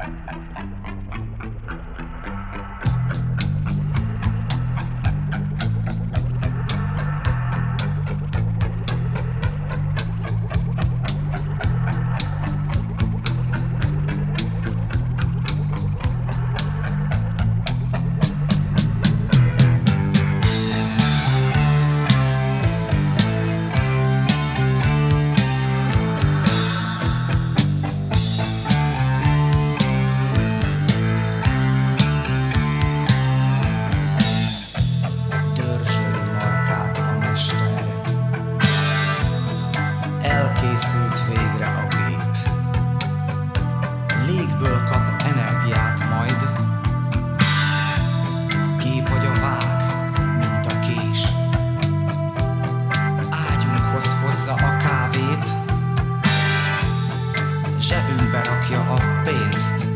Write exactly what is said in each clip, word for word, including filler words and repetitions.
Elkészült végre a gép. Légből kap energiát majd. Gépagya vág, mint a kés. Ágyunkhoz hozza a kávét. Zsebünkbe rakja a pénzt.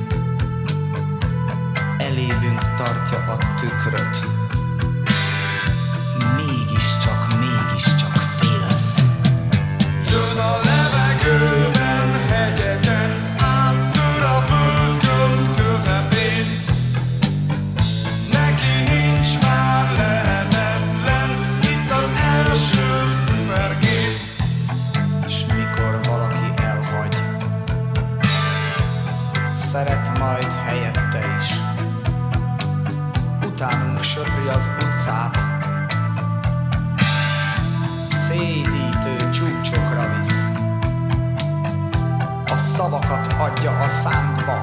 Elévünk tartja a tükröt. Mégiscsak, mégiscsak félsz. Jön a levegőben, hegyeken, áttör a földgömb közepén. Neki nincs már lehetetlen, itt az első szupergép. És mikor valaki elhagy, szeret majd helyette is. Utánunk söpri az utcát, szédítő csúcsokra visz. A szavakat adja a szánkba,